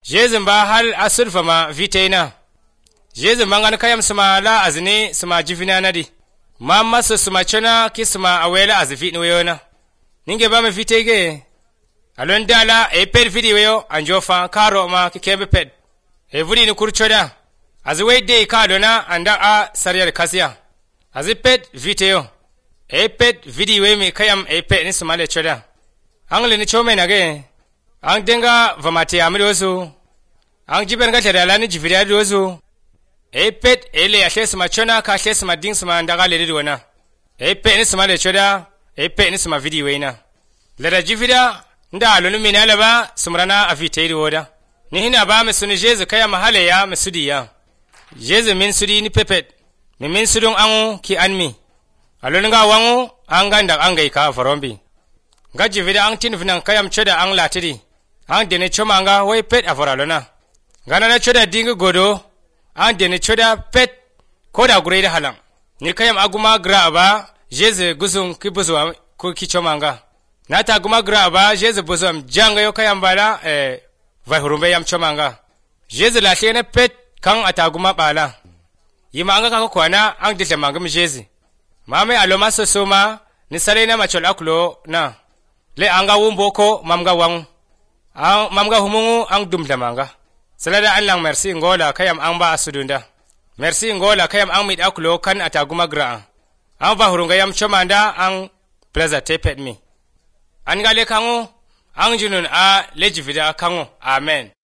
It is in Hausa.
jezin ba hal asurfa ma vitaina jezin bangan kayam suma la azne suma jifina nadi ma masu suma chona ki suma awela azfi ni weyona ninge ba me vitege alon dala e ped vidi weyo anjofa karo ma ki kebe ped e vudi ni kurchoda azwe de kadona anda a sariyar kasiya azi ped video e ped vidi we me kayam e ped ni suma le choda angle ni chome nage ang denga vamati amidosu ang jiben ga tada lani jifida dosu e pet ele ya shes machona ka shes mading sama ndaga le dona e pet ni sama le choda e pet ni sama video ina lada jifida nda alonu minala ba sumrana afitei woda ni hina ba me sunu jezu kaya mahale ya mesudiya jezu min sudi ni pepet min sudun angu ki anmi alonu ga wangu anga nda angai ka farombi gaji vida ang tin finan kayam choda ang latiri ang dene chomanga way pet aforalona gana na choda dingu godo ang dene choda pet koda gureda halang ni kayam aguma gra ba jeze gusung ki buzwa ko ki chomanga nata aguma gra ba jeze buzum janga yo kayam bala vai hurumbe yam chomanga jeze la shene pet kan ataguma bala yima anga ka kwana ang dile mangam jeze mame aloma sosoma ni salena machol aklo na le anga wumboko mamga wang ang mamga humungu ang dumdamanga salada allang merci ngola kayam ang ba asudunda merci ngola kayam ang mit aklo kan ataguma gra ang ba hurunga yam chomanda ang plaza tepet mi an gale kangu ang junun a lejivida kangu amen